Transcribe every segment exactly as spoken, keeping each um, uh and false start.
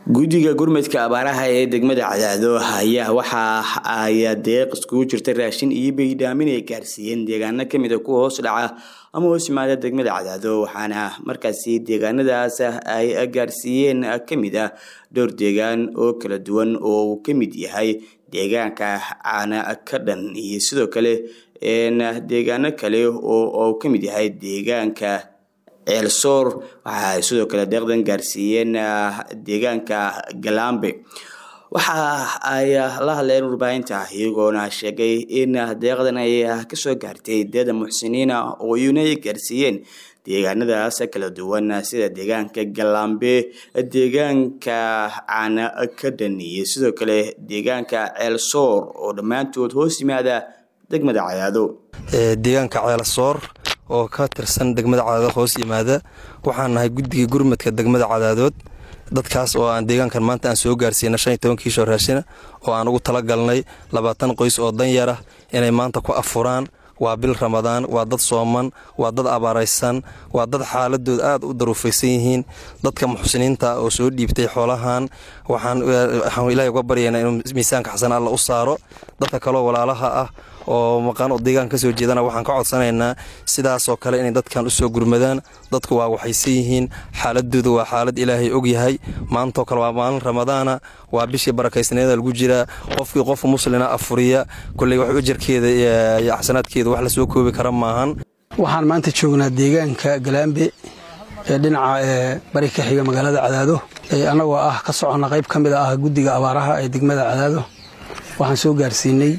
Guddiga gurmadka abaaraha ee degmada Cadaado ayaa waxa ay deeq isku jirta raashin iyo baydhaamin ay gaarsiiyeen deegaano kamid ah kuwa hoos dhaca ama hoos yimaada degmada Cadaado waxaana markaasi deegaanadaas ay gaarsiiyeen kamid ah dhowr deegaan oo kala duwan oo uu kamid yahay deegaanka Caana ka dhan iyo sidoo kale een deegaano kale oo oo kamid yahay deegaanka Elsoor waxa sidoo kale deeqdan gaarsiiyeen deegaanka Galambe waxa ay la hadleen warbaahinta iyagoona sheegay in deeqdan ay ka soo gaartay dad muxsiniin oo ay gaarsiiyeen deegaanadaas kala duwan sida deegaanka Galambe deegaanka Caana ka dhan iyo sidoo kale deegaanka Elsoor oo dhamaantood hoos yimaada degmada Cadaado ee deegaanka Elsoor oo ka tirsan degmada Cadaado hoos yimaada waxaan nahay guddiga gurmadka degmada Cadaadood dadkaas oo aan deegaankan maanta aan soo gaarsiinay shan iyo toban kiish oo raashin oo aan ugu tala galnay labaatan qoys oo danyar ah inay maanta ku afuraan waa bil Ramadaan waa dad sooman waa dad abaaraysan waa dad xaaladooda aad u daruufaysan yihiin dadka muxsiniinta oo soo dhiibtay xoolahan waxaan waxaan Ilaahay uga baryaynaa inuu miisaanka xasan Allah u saaro dadka kale walaalaha ah oo maqan oo deegaan ka soo jeedana waxaan ka codsanaynaa sidaas oo kale in dadkan u soo gurmadaan dadku waa waxaysan yihiin xaaladooda waa xaalad Ilaahay og yahay maanta kale waa maalin Ramadaana waa bishii barakaysaneeda lagu jira qofkii qof muslina afuriya kulli wax u jirkeeda iyo xasanaadkeeda wax la soo koobi kara maahan waxaan maanta joognaa deegaanka Galambe ee dhinaca bari ka xiga magaalada Cadaado ee anagu ah ka socona qayb kamid ah guddiga abaaraha ee degmada Cadaado waxaan soo gaarsiinay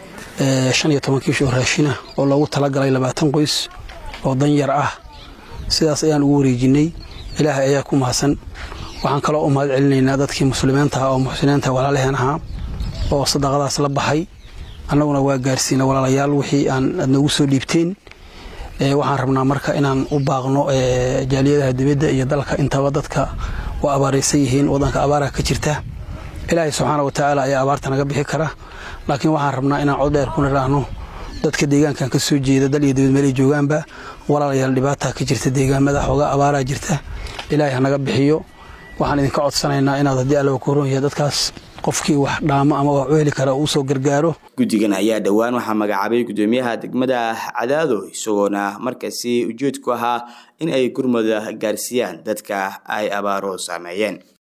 shan iyo toban kiish oo raashin ah oo loogu tala galay labaatan qoys oo danyar ah sidaas ayaan ugu wareejinay Ilaahay ayaa ku mahadsan waxaan kala u mahad celinaynaa dadkii muslimiinta ah oo muxsiniinta walaalaheena ah oo sadaqadaas la baxay annaguna waa gaarsiinay walaalayaal wixii aan nagu soo dhiibteen ee waxaan rabnaa marka inaan u baaqno ee jaaliyadaha dibadda iyo dalka intaba dadka waa abaaraysan yihiin wadanka abaaraha ka jirta Ilaahay subhanahu wa ta'ala ayaa abaarta naga bixi kara laakiin waxaan rabnaa inaan cod dheer ku niraahno dadka deegaankan ka soo jeeda dal iyo dibad meel ay joogaanba walaalayaal dhibaato ka jirta deegaamada xooga abaara jirta Ilaahay naga bixiyo waxaan idinka codsanaynaa inaad hadii alla ku roonyahay dadkaas qofkii wax dhaamo ama wax u heli kara uu soo gargaaro guddigan ayaa dhawaan waxa magacaabay gudoomiyaha degmada Cadaado isagoona markaasi ujeedku ahaa in ay gurmada gaarsiiyaan dadka ay abaaro saameeyeen.